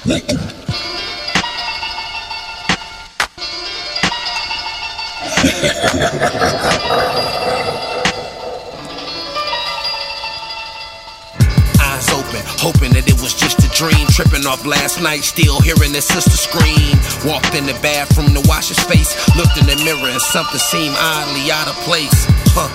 Eyes open, hoping that it was just a dream. Tripping off last night, still hearing his sister scream. Walked in the bathroom to wash his face. Looked in the mirror and something seemed oddly out of place.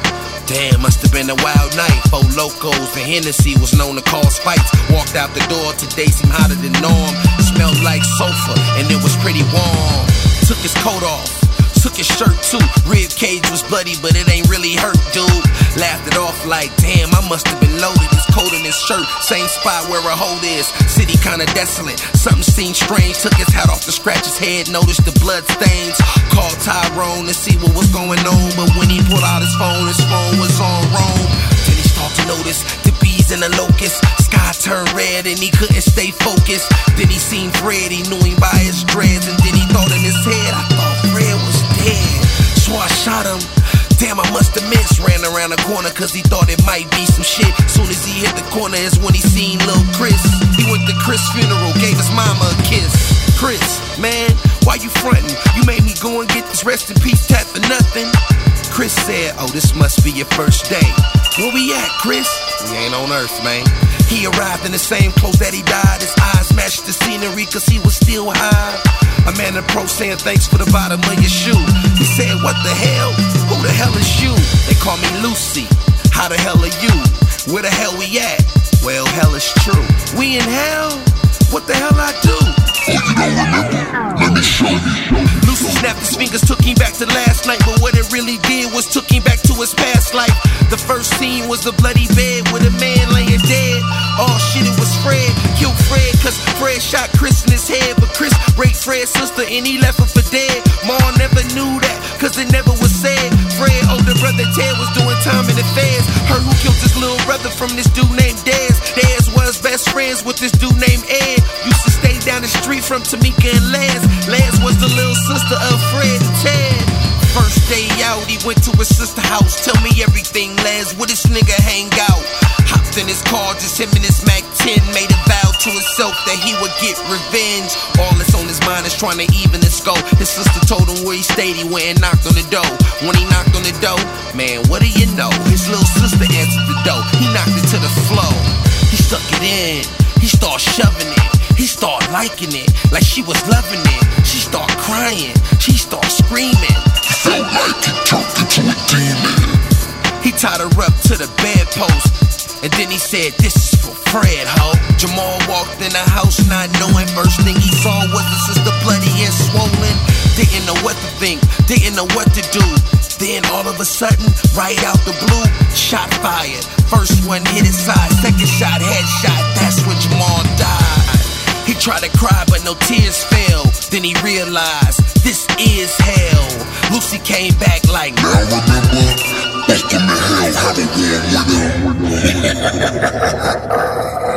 Damn, must have been a wild night. 4 locos and Hennessy was known to cause fights. Walked out the door, today seemed hotter than norm. Smelled like sulfur and it was pretty warm. Took his coat off, took his shirt too. Rib cage was bloody, but it ain't really hurt, dude. Laughed it off like, damn, I must have been loaded. His coat and his shirt, same spot where a hole is. City kinda desolate, something seemed strange. Took his hat off to scratch his head, noticed the blood stains. Called Tyrone to see what was going on, but when he pulled out his phone was on wrong. Then he started to notice the bees and the locusts. Sky turned red and he couldn't stay focused. Then he seen Fred, he knew him by his dreads. And then he thought in his head, I thought Fred was dead. So I shot him. Damn, I must have missed. Ran around the corner cause he thought it might be some shit. Soon as he hit the corner is when he seen Lil' Chris. He went to Chris' funeral, gave his mama a kiss. Chris, man, why you frontin'? You made me go and get this rest in peace tat for nothing. Chris said, oh, this must be your first day. Where we at, Chris? We ain't on Earth, man. He arrived in the same clothes that he died. His eyes matched the scenery cause he was still high. A man approached saying thanks for the bottom of your shoe. He said, what the hell? Who the hell is you? They call me Lucy. How the hell are you? Where the hell we at? Well, hell is true. We in hell? What the hell I do? Oh, you don't remember? Let me show you. Lucy snapped his fingers, took him back to last night. But what it really did was took him back to his past life. The first scene was a bloody bed with a man laying dead. Oh shit, it was Fred. Killed Fred cause Fred shot Chris in his head. But Chris raped Fred's sister and he left her for dead. Ma never knew that cause it never was said. Fred older brother Ted was doing time in the feds. Heard who killed his little brother from this dude named Dez. Dez was best friends with this dude named Ed. Used to stay down the street from Tamika and Laz. Laz was the little sister of Fred and Ted. First day out, he went to his sister's house. Tell me everything, Laz, where this nigga hang out? Hopped in his car, just him and his Mac 10. Made a vow to himself that he would get revenge. All that's on his mind is trying to even his score. His sister told him where he stayed, he went and knocked on the door. When he knocked on the door, man, what do you know? His little sister answered the door. He knocked it to the floor. He stuck it in, he started shoving it. He started liking it, like she was loving it. She started crying, she started screaming. Felt like he turned into a demon. He tied her up to the bedpost, and then he said, this is for Fred, ho. Jamal walked in the house not knowing. First thing he saw was his sister bloody and swollen. Didn't know what to think, didn't know what to do. Then all of a sudden, right out the blue, shot fired. First one hit his side, second shot headshot. That's when Jamal died. He tried to cry but no tears fell. Then he realized this is hell. Lucy came back like, now remember, welcome to hell, have a warm winter.